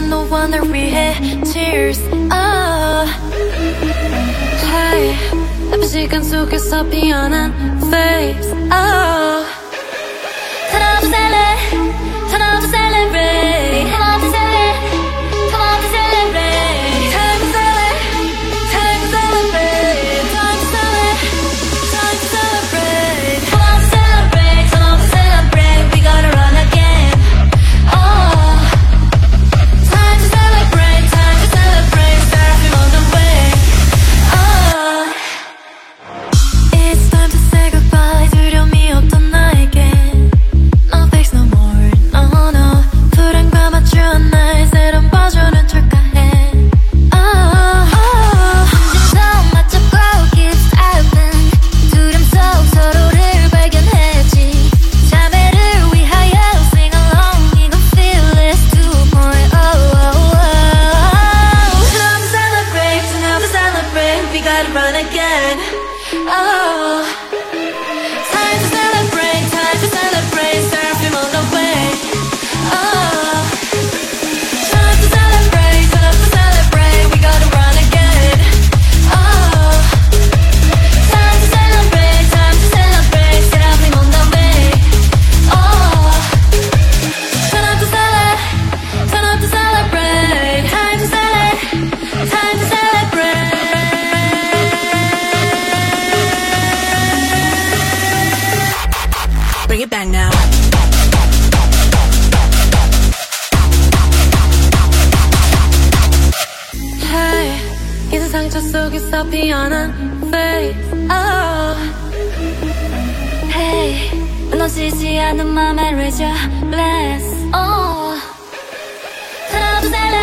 너를 위해 Tears Hey 나쁜 시간 속에서 피어난 Face Turn up the celebrate Turn up the celebrate Turn up the celebrate Turn up the celebrate Time to celebrate Time to celebrate Time to celebrate Time to celebrate Turn up the celebrate Turn up the celebrate We gotta run again Time to celebrate Time to celebrate Seraphim on the way It's time to say goodbye 두려움이 없던 나에게 No fix no more No no 불안과 맞추는 나의 새로운 버전은 줄까 해 심장 맞잡고 keeps open 두려움 속 서로를 발견했지 자매를 위하여 sing along 이건 fearless 2.0 Time to celebrate Time to celebrate We gotta run again Time to celebrate Time to celebrate Seraphim on the way Time to celebrate Time to celebrate We gotta run again Time to celebrate Time to celebrate Seraphim on the way Turn up to celebrate Turn up to celebrate Time to celebrate Time to celebrate Bring it back now Hey 이제 상처 속에서 피어난 Face Hey 무너지지 않는 맘에 raise your glass Turn up the celebrate